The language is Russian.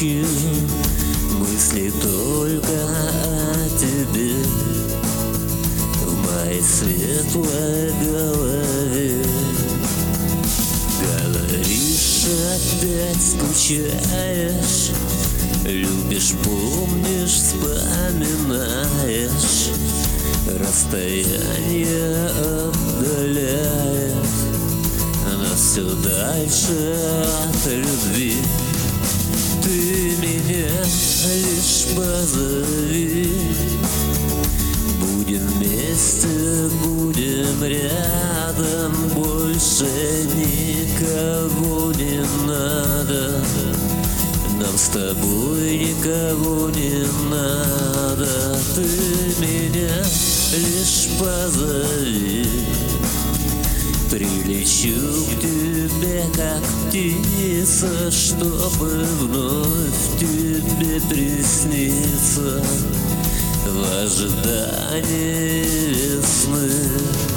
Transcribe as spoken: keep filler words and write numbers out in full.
ночью мысли только о тебе в моей светлой голове. Говоришь, опять скучаешь, любишь, помнишь, вспоминаешь. Расстояние отдаляет нас все дальше от любви. Ты меня лишь позови, будем вместе, будем рядом, больше никого не надо. Нам с тобой никого не надо. Ты меня лишь позови, прилечу к тебе, как птица, чтобы вновь тебе присниться в ожидании весны.